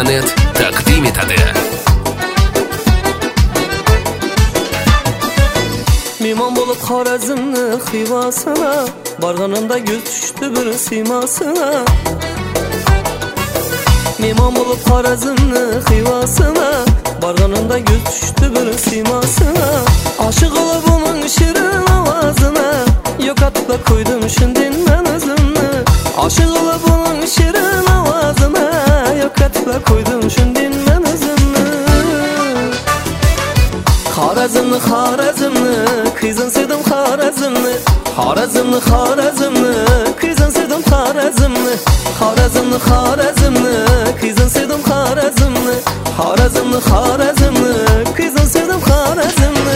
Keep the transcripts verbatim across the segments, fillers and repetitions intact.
nuqta net taqdim etadi. Mehmon bo'lib Xorazmni Xivosina, borganimda ko'z tushdi bir siymosina. Mehmon bo'lib Xorazmni Xivosina, borganimda ko'z tushdi bir siymosina. Oshiq bo'lib uning shirin ovozini, yo'qotib qo'ydim shundan men o'zimni. Oshiq bo'lib uning shirin ovozini, yo'qotib qo'ydim shundan men o'zimni. Xorazmni Xorazmni qizin sevdim Xorazmni, Xorazmni Xorazmni qizin sevdim Xorazmni, Xorazmni Xorazmni qizin sevdim Xorazmni, Xorazmni Xorazmni qizin sevdim Xorazmni.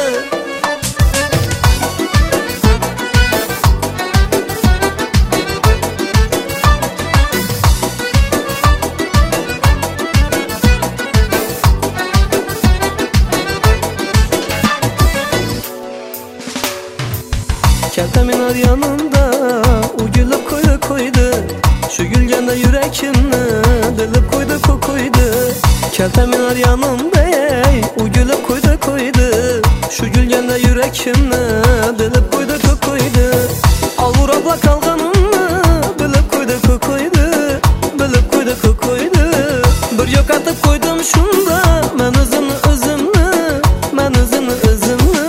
Kaltaminar yanında u gülüp koydu koydu, şu gülgende yürekimni dilip koydu koydu. Kaltaminar yanında ey u gülüp koydu koydu, şu gülgende yürekimni dilip koydu koydu. Al vurabla kalganımni bilip koydu koydu, bilip koydu koydu. Bir yok atıp koydum şunda men özümni özümni, men özümni özümni.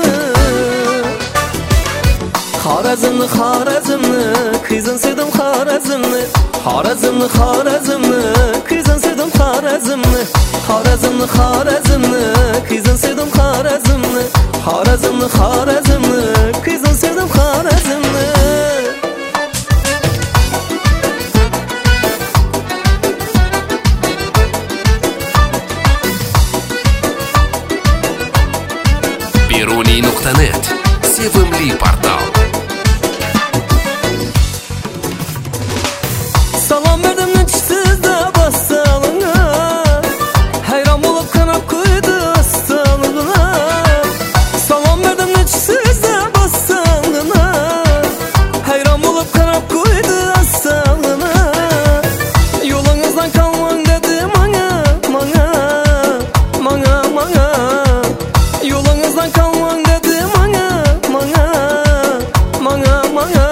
Xorazmni Xorazmni qizin sevdim Xorazmni, Xorazmni Xorazmni qizin sevdim Xorazmni, Xorazmni Xorazmni qizin sevdim Xorazmni, Xorazmni Xorazmni qizin sevdim Xorazmni. Beruniy nuqta net sevimli portal. Salam verdim nechsizda bassalına, hayron bo'lib qarab qo'ydi astalına. Salam verdim nechsizda bassalına, hayron bo'lib qarab qo'ydi astalına. Yo'lingizdan qolmang dedi manga, manga, manga, manga. Yo'lingizdan qolmang dedi manga, manga, manga, manga.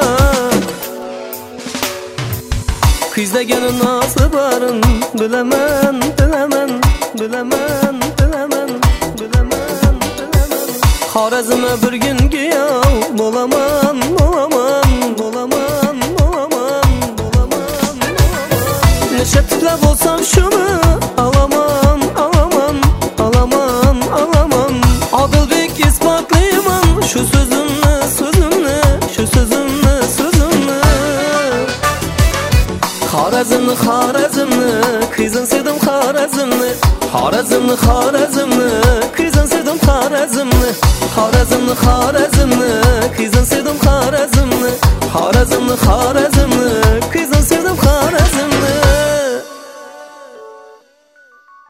Qizdegenin nasıl barın bilemen, bilemen, bilemen, bilemen, bilemen, bilemen. Xorazm'a bir gün giyav bolaman, bolaman, bolaman, bolaman, bolaman, bolaman. Neşe tiplep olsam şunu alaman, alaman, alaman, alaman. Adılbek ispatlayman şu sözümle, sözümle, şu sözümle, sözümle. Xorazmni Xorazmni qizin sevdim Xorazmni, Xorazmni Xorazmni qizin sevdim Xorazmni, Xorazmni Xorazmni qizin sevdim Xorazmni, Xorazmni Xorazmni